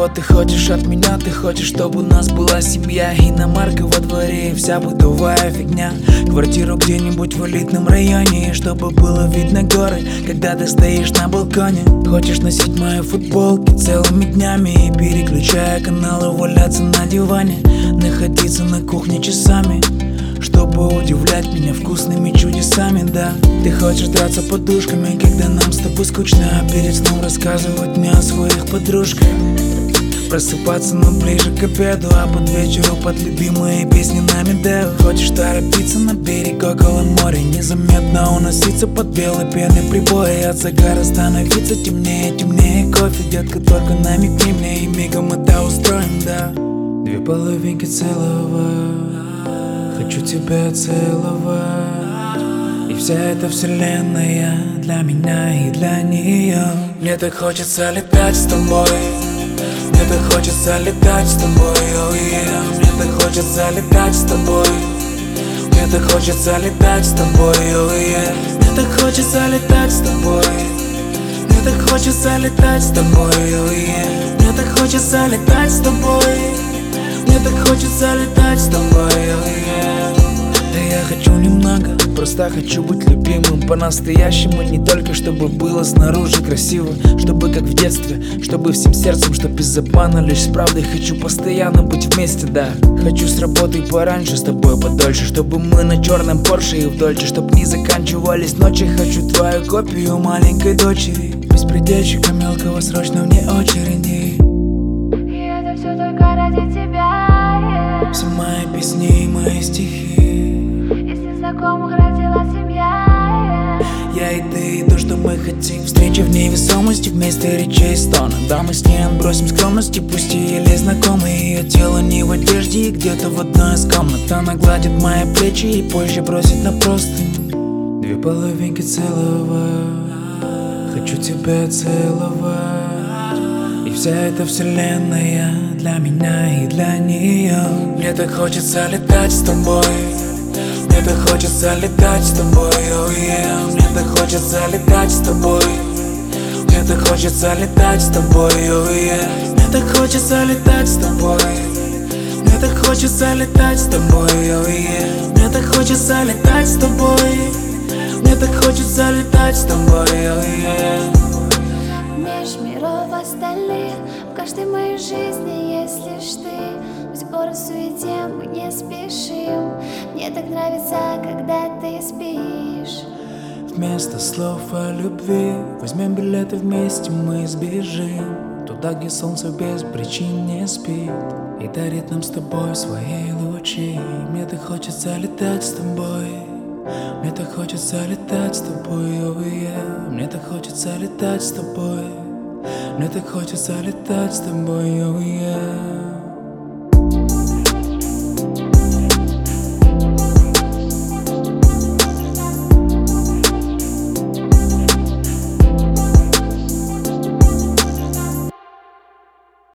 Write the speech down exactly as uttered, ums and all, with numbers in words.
чего ты хочешь от меня? Ты хочешь, чтобы у нас была семья, иномарка во дворе и вся бытовая фигня. Квартиру где-нибудь в элитном районе, и чтобы было видно горы, когда ты стоишь на балконе. Хочешь носить мои футболки целыми днями и, переключая каналы, валяться на диване, находиться на кухне часами, чтобы удивлять меня вкусными чудесами, да. Ты хочешь драться подушками, когда нам с тобой скучно, а перед сном рассказывать мне о своих подружках. Просыпаться, но ближе к обеду, а под вечеру под любимые песни на медео. Хочешь торопиться на берег около моря, незаметно уноситься под белой пеной прибоя. От загара становиться темнее, темнее кофе, детка, только намекни мне, и мигом это устроим, да. Две половинки целого, хочу тебя целовать, и вся эта вселенная для меня и для нее. Мне так хочется летать с тобой, мне так хочется летать с тобой, oh yeah. Мне так хочется летать с тобой, мне так хочется летать с тобой, oh yeah. Мне так хочется летать с тобой, мне так хочется летать с тобой, oh yeah. Мне так хочется летать с тобой, мне так хочется летать с тобой, oh yeah. Да я хочу немного, просто хочу быть любимым по-настоящему. Не только чтобы было снаружи красиво, чтобы как в детстве, чтобы всем сердцем, что без обмана, лишь с правдой. Хочу постоянно быть вместе, да. Хочу с работы пораньше, с тобой подольше, чтобы мы на черном Порше и в Дольче, чтоб не заканчивались ночи. Хочу твою копию маленькой дочери, беспредельщика мелкого, срочно вне очереди. И это все только ради тебя, yeah. Все мои песни и мои стихи, из незнакомых родила семья, yeah. Я и ты, и то, что мы хотим. Встреча в невесомости вместо речей стона. Да, мы с ней отбросим скромности, пусть и еле знакомы. Ее тело не в одежде и где-то в одной из комнат. Она гладит мои плечи и позже бросит на простынь. Две половинки целого, хочу тебя целовать, и вся эта вселенная для меня и для нее. Мне так хочется летать с тобой, мне так хочется летать с тобой, oh yeah. Мне так хочется летать с тобой, мне так хочется летать с тобой, oh yeah. Мне так хочется летать с тобой, мне так хочется летать с тобой, oh yeah. Мне так хочется летать с тобой, мне так хочется летать с тобой, oh yeah. Меж миров остальных в каждой моей жизни есть лишь ты. Пусть город в суете, мы не спешим. Мне так нравится, когда ты спишь. Вместо слов о любви возьмем билеты вместе, мы сбежим туда, где солнце без причин не спит и дарит нам с тобой свои лучи. Мне так хочется летать с тобой, мне так хочется летать с тобой, oh yeah. Мне так хочется летать с тобой, мне так хочется летать с тобой, oh yeah.